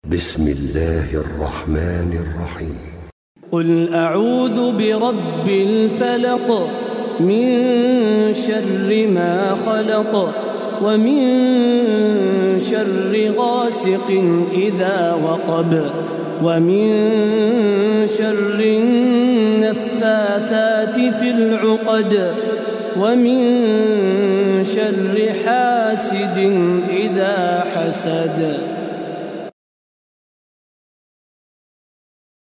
بسم الله الرحمن الرحيم. قل أعوذ برب الفلق من شر ما خلق ومن شر غاسق إذا وقب ومن شر النفاثات في العقد ومن شر حاسد إذا حسد.